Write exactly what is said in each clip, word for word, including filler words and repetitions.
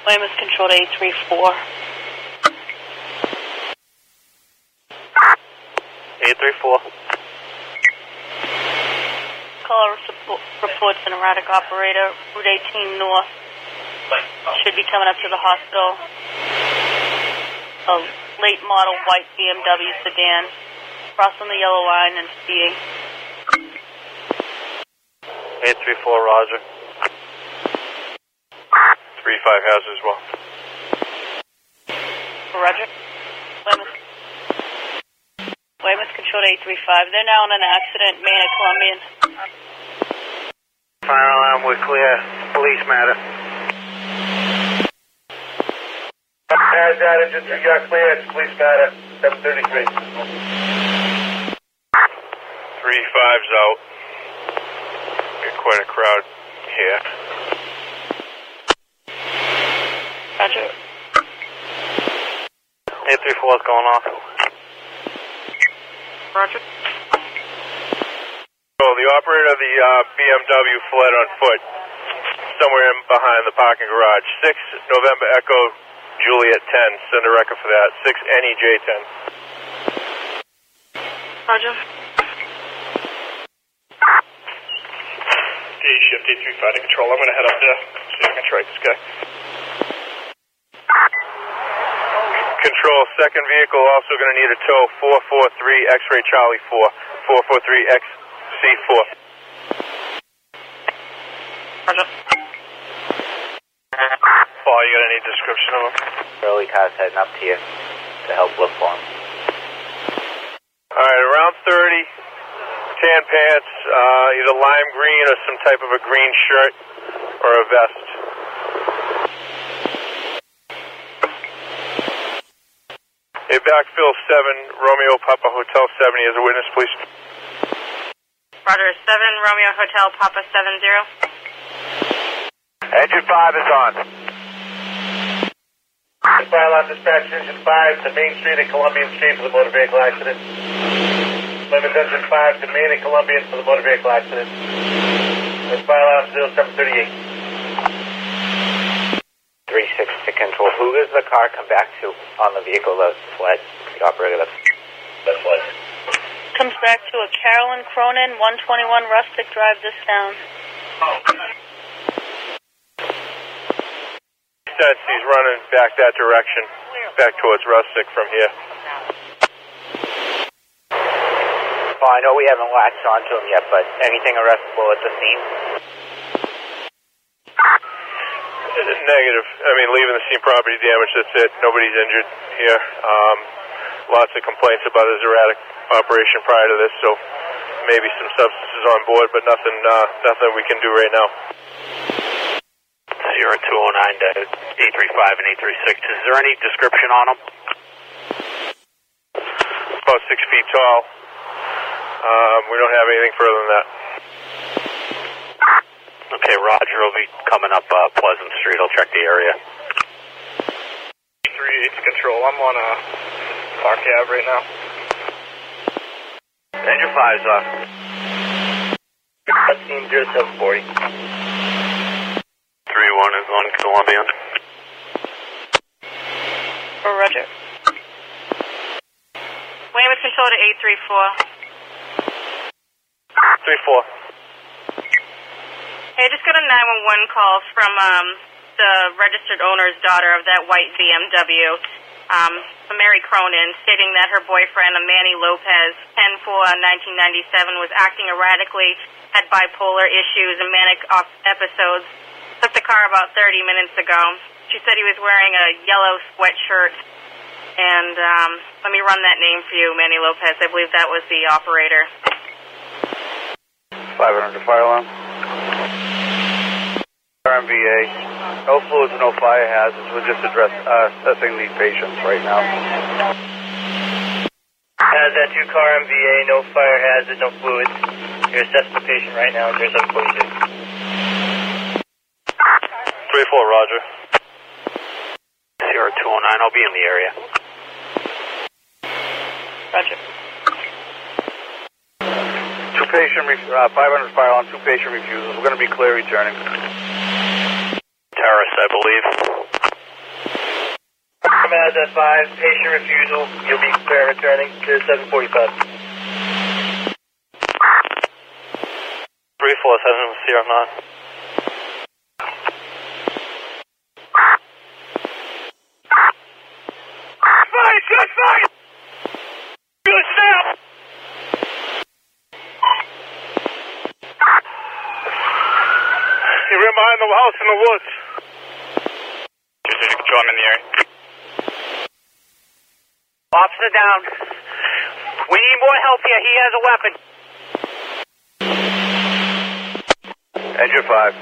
Weymouth Control to eight three four. eight three four. Caller reports an erratic operator, Route eighteen North. Should be coming up to the hospital. A late model white B M W sedan, crossing the yellow line and speeding. eight three four, roger. three five has as well. Roger. Weymouth. Weymouth Control to eight three five. They're now in an accident, Main at Columbian. Fire alarm, we're clear. Police matter. As that, engine three got clear. It's police matter. seven thirty-three. three five's out. Got quite a crowd here. Roger. eight three four is going off. Roger. So the operator of the uh, B M W fled on foot somewhere in behind the parking garage. six November Echo Juliet ten. Send a record for that. six N E J ten. Roger. D shift eight three five to control. I'm going to head up there. See if I can track this guy. Control, second vehicle also going to need a tow. four four three X-ray Charlie four. four four three X C four. Roger. Paul, you got any description of him? Early car's heading up to you to help look for him. Alright, around thirty, tan pants, uh, either lime green or some type of a green shirt or a vest. Hey, backfill seven, Romeo Papa Hotel seventy as a witness, please. Roger, seven Romeo Hotel Papa seven zero. Engine five is on. Fire alarm dispatch, engine five to Main Street and Columbian Street for the motor vehicle accident. Limit engine five to Main and Columbian for the motor vehicle accident. And fire alarm zero seven thirty-eight. three six to control. Who does the car come back to on the vehicle that fled? The operator that, that fled. Comes back to a Carolyn Cronin, one twenty-one Rustic Drive, this town. Says he's running back that direction, back towards Rustic from here. Well, I know we haven't latched onto him yet, but anything arrestable at the scene? Negative. I mean, leaving the scene, property damage, that's it. Nobody's injured here. Um, lots of complaints about his erratic operation prior to this, so maybe some substances on board, but nothing uh, nothing we can do right now. zero two oh nine to eight three five and eight three six. Is there any description on him? About six feet tall. Um, we don't have anything further than that. Okay, Roger will be coming up uh, Pleasant Street. I'll check the area. three eight control. I'm on a Park Ave right now. Engine five's off. Team zero seven forty. three one is on Columbian. Roger. Weymouth Control to eight three four. three four. Hey, I just got a nine one one call from um, the registered owner's daughter of that white B M W, um, Mary Cronin, stating that her boyfriend, Manny Lopez, ten four nineteen ninety-seven, was acting erratically, had bipolar issues and manic episodes. Took the car about thirty minutes ago. She said he was wearing a yellow sweatshirt. And um, let me run that name for you, Manny Lopez. I believe that was the operator. five hundred to fire alarm. R M V A. No fluids, no fire hazards. We're just address, uh, assessing these patients right now. Has that two car M V A, no fire hazard, no fluids. You're assessing the patient right now, zero seven forty-two. three four, Roger. zero two oh nine, I'll be in the area. Roger. Two patient, ref uh, five hundred fire alarm, two patient refusals. We're going to be clear returning. Terrace, I believe. has that five, patient refusal, you'll be clear returning to seven forty-five. three four seven, Sierra nine. Fight! Good fight! Good snap! He ran behind the house in the woods. two three control, I'm in the area. Officer down. We need more help here. He has a weapon. Engine five.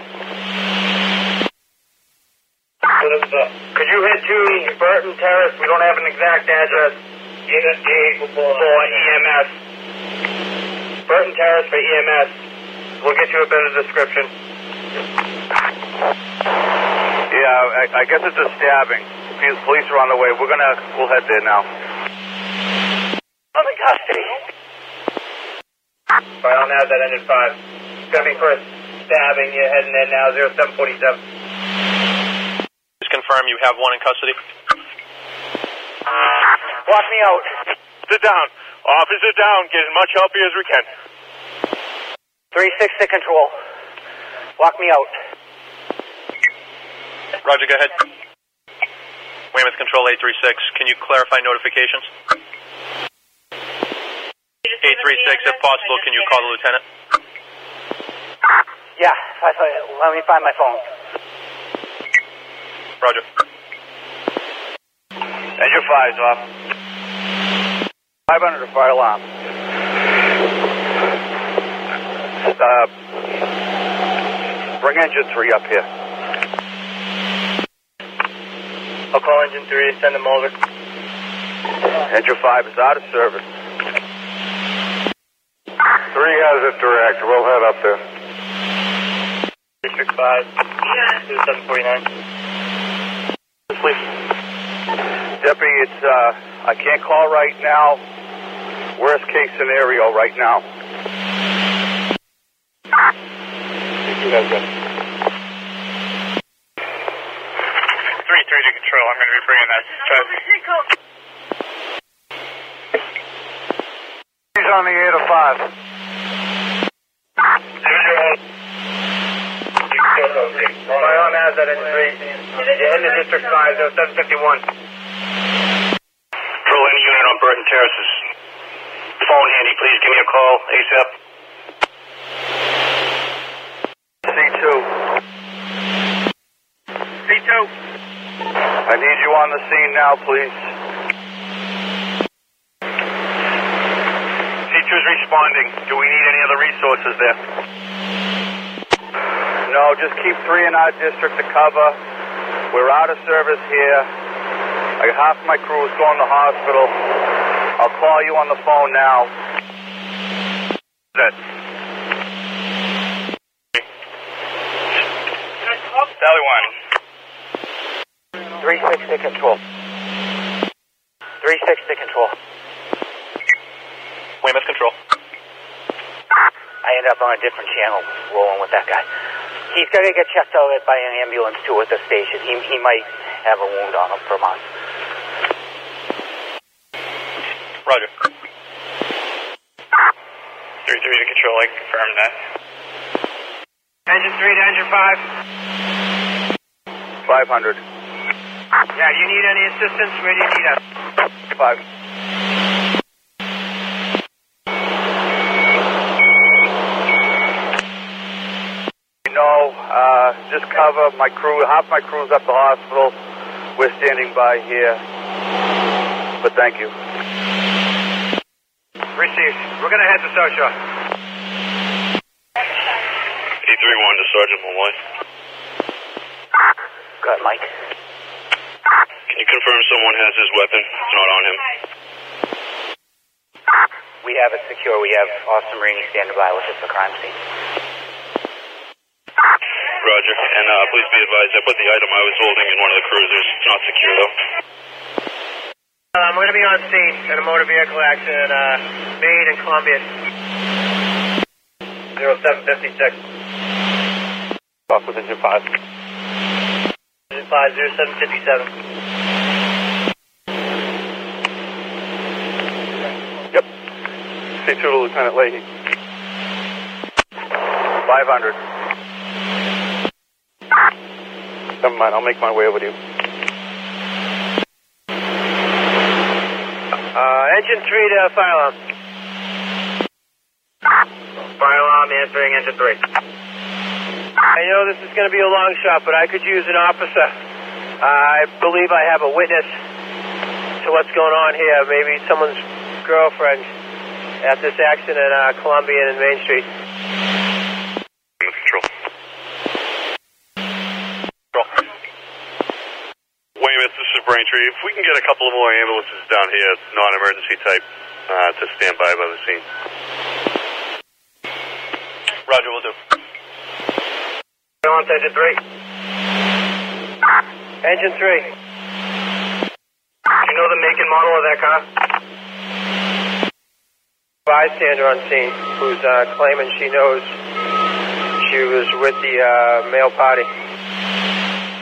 What is up? Could you head to Burton Terrace? We don't have an exact address. Unit eight For E M S. Burton Terrace for E M S. We'll get you a better description. Yeah, I, I guess it's a stabbing. Police are on the way. We're gonna, we'll head there now. I'm in custody. Right on that, that engine five. Stepping for a stabbing. You're heading in now, zero seven forty-seven. Just confirm you have one in custody. Walk me out. Sit down. Officer down. Get as much help here as we can. three six to control. Walk me out. Roger, go ahead. Weymouth Control eight three six. Can you clarify notifications? eight three six, if possible, can you call the lieutenant? Yeah, let me find my phone. Roger. Engine five's off. five hundred fire alarm. Uh, bring engine three up here. I'll call engine three, send them over. Engine five is out of service. Three has it direct. We'll head up there. District five, to seven forty-nine. Please. Deputy, it's, uh, I can't call right now. Worst case scenario right now. You guys got it. three three to control, I'm going to be bringing that truck. He's on the eight oh five. Right on that, that engine three. You're heading to District five, zero seven fifty-one. Control, any unit on Burton Terraces. Phone handy, please give me a call ASAP. C two. C two. I need you on the scene now, please. C two's responding. Do we need any other resources there? No, just keep three in our district to cover. We're out of service here. I got half my crew is going to the hospital. I'll call you on the phone now. That. Sally one. three six to control. three six to control. Weymouth Control. I ended up on a different channel rolling with that guy. He's got to get checked out by an ambulance too at the station. He he might have a wound on him from us. Roger. three three to control, I confirm that. Engine three to engine five. five hundred. Yeah, you need any assistance? Where do you need us? Five. No, uh, just cover my crew. Half my crew's at the hospital. We're standing by here. But thank you. Received. We're going to head to South Shore. eight three one to Sergeant Malloy. Go ahead, Mike. Can you confirm someone has his weapon? It's not on him. We have it secure. We have Austin Marini standing by with us at the crime scene. Roger. And uh, please be advised, I put the item I was holding in one of the cruisers. It's not secure, though. Um, we're going to be on scene in a motor vehicle accident, uh, Maine and Columbia. zero seven fifty-six. Talk with engine five. Engine five, zero seven fifty-seven. K two to Lieutenant Leahy. five hundred. Never mind, I'll make my way over to you. Uh, engine three to fire alarm. Fire alarm answering engine three. I know this is going to be a long shot, but I could use an officer. Uh, I believe I have a witness to what's going on here. Maybe someone's girlfriend at this accident at uh, Columbia and Main Street. Control. Control. Weymouth, this is Braintree. If we can get a couple of more ambulances down here, non-emergency type, uh, to stand by by the scene. Roger, we'll do. On to engine three. Engine three. Do you know the make and model of that car? Bystander on scene who's uh, claiming she knows she was with the uh, male party.